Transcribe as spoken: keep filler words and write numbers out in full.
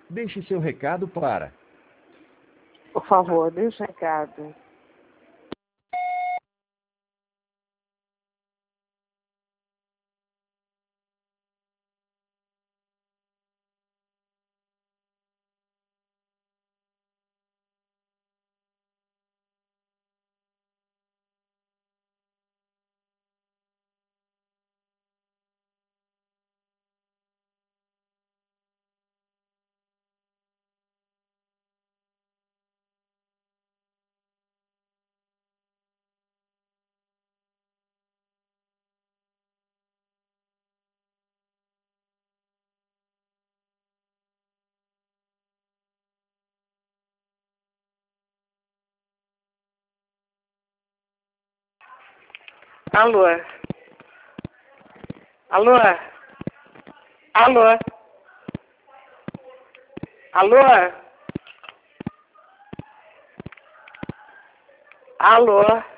Deixe seu recado para... Por favor, deixe o recado. Alô? Alô? Alô? Alô? Alô?